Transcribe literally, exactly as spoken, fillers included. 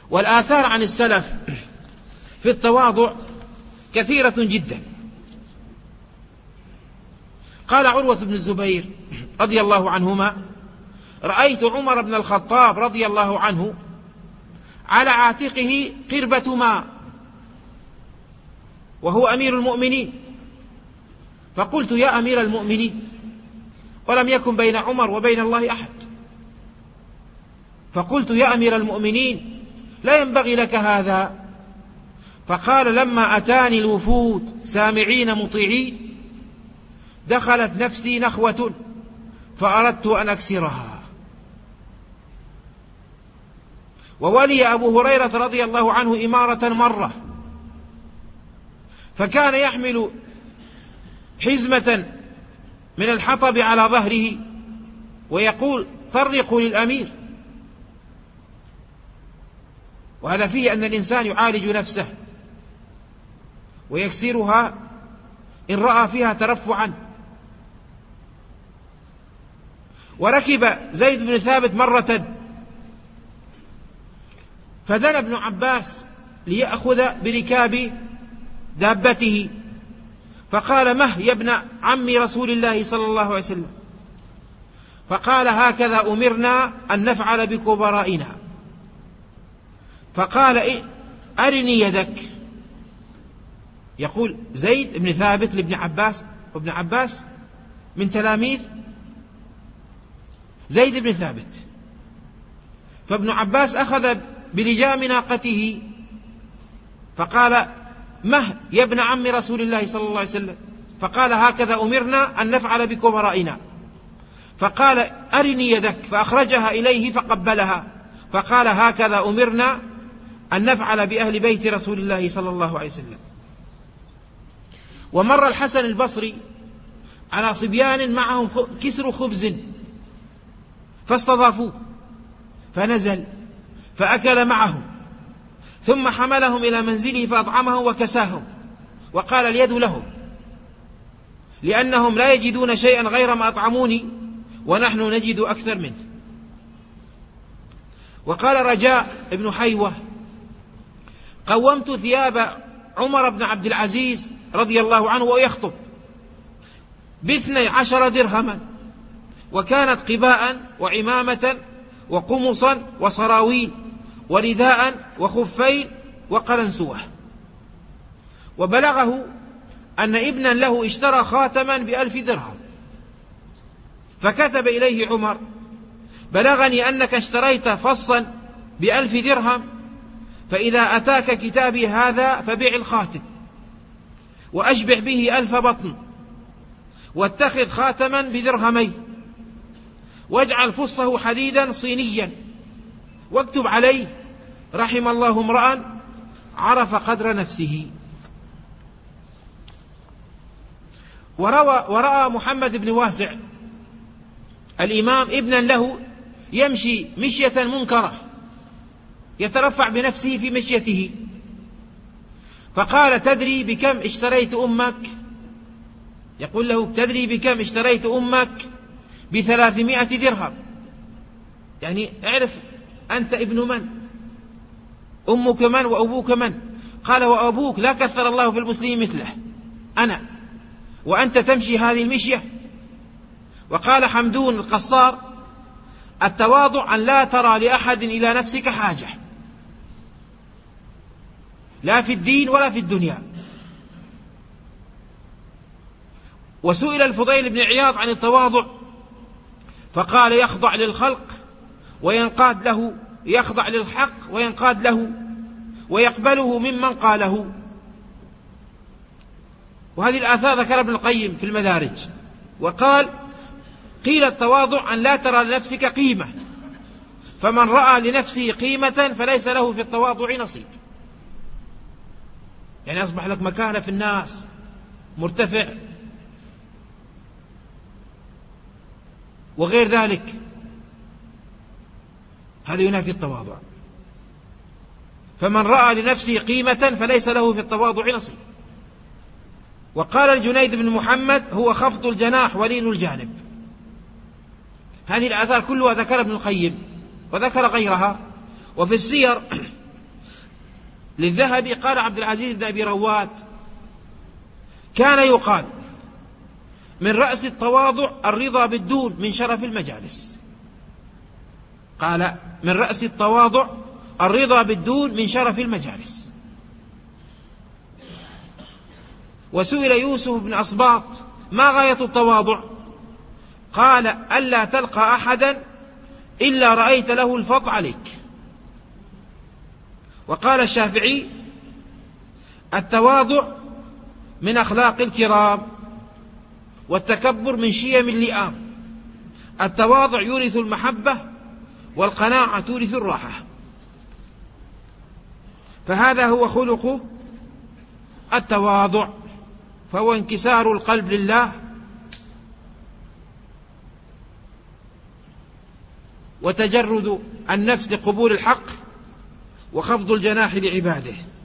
والآثار عن السلف في التواضع كثيرة جدا. قال عروة بن الزبير رضي الله عنهما: رأيت عمر بن الخطاب رضي الله عنه على عاتقه قربة ماء وهو أمير المؤمنين، فقلت: يا أمير المؤمنين، ولم يكن بين عمر وبين الله أحد، فقلت: يا أمير المؤمنين، لا ينبغي لك هذا. فقال: لما أتاني الوفود سامعين مطيعين دخلت نفسي نخوة فأردت أن أكسرها. وولي أبو هريرة رضي الله عنه إمارة مرة، فكان يحمل حزمة من الحطب على ظهره ويقول: طرقوا للأمير. وهذا فيه أن الإنسان يعالج نفسه ويكسرها إن رأى فيها ترفعا. وركب زيد بن ثابت مرة فدنا ابن عباس ليأخذ بركاب دابته، فقال: مه يا ابن عم رسول الله صلى الله عليه وسلم. فقال: هكذا أمرنا أن نفعل بكبرائنا. فقال: إيه أرني يدك. يقول زيد بن ثابت لابن عباس، وابن عباس من تلاميذ زيد بن ثابت، فابن عباس أخذ بلجام ناقته فقال: مه يا ابن عم رسول الله صلى الله عليه وسلم. فقال: هكذا أمرنا أن نفعل بكبرائنا. فقال: أرني يدك. فأخرجها إليه فقبلها، فقال: هكذا أمرنا أن نفعل بأهل بيت رسول الله صلى الله عليه وسلم. ومر الحسن البصري على صبيان معهم كسر خبز فاستضافوه، فنزل فأكل معهم، ثم حملهم إلى منزله فأطعمهم وكساهم، وقال: اليد لهم، لأنهم لا يجدون شيئا غير ما أطعموني ونحن نجد أكثر منه. وقال رجاء ابن حيوة: قومت ثياب عمر بن عبد العزيز رضي الله عنه ويخطب باثني عشر درهما، وكانت قباء وعمامة وقمصا وصراويل ورداء وخفين وقلنسوة. وبلغه أن ابنا له اشترى خاتما بألف درهم، فكتب إليه عمر: بلغني أنك اشتريت فصا بألف درهم، فإذا أتاك كتابي هذا فبيع الخاتم وأشبع به ألف بطن، واتخذ خاتما بدرهمين، واجعل فصه حديدا صينيا، واكتب عليه: رحم الله امرأ عرف قدر نفسه. وروى ورأى محمد بن واسع الإمام ابنا له يمشي مشية منكرة يترفع بنفسه في مشيته، فقال: تدري بكم اشتريت أمك؟ يقول له: تدري بكم اشتريت أمك؟ بثلاثمائة درهم. يعني اعرف أنت ابن من، أمك من وأبوك من؟ قال: وأبوك لا كثر الله في المسلمين مثله أنا، وأنت تمشي هذه المشية. وقال حمدون القصار: التواضع أن لا ترى لأحد إلى نفسك حاجة، لا في الدين ولا في الدنيا. وسئل الفضيل بن عياض عن التواضع فقال: يخضع للخلق وينقاد له، يخضع للحق وينقاد له، ويقبله ممن قاله. وهذه الآثار ذكر ابن القيم في المدارج، وقال: قيل التواضع أن لا ترى لنفسك قيمة، فمن رأى لنفسه قيمة فليس له في التواضع نصيب. يعني أصبح لك مكانة في الناس، مرتفع وغير ذلك، هذا ينافي التواضع. فمن رأى لنفسه قيمة فليس له في التواضع نصيب. وقال الجنيد بن محمد: هو خفض الجناح ولين الجانب. هذه الآثار كلها ذكر ابن القيم وذكر غيرها. وفي السير للذهبي قال عبد العزيز بن أبي رواد: كان يقال من رأس التواضع الرضا بالدون من شرف المجالس. قال: من رأس التواضع الرضا بالدون من شرف المجالس. وسئل يوسف بن أصباط: ما غاية التواضع؟ قال: ألا تلقى أحدا إلا رأيت له الفضل عليك. وقال الشافعي: التواضع من أخلاق الكرام، والتكبر من شيم اللئام. التواضع يورث المحبة، والقناعة تورث الراحة. فهذا هو خلق التواضع، فهو انكسار القلب لله، وتجرد النفس لقبول الحق، وخفض الجناح لعباده.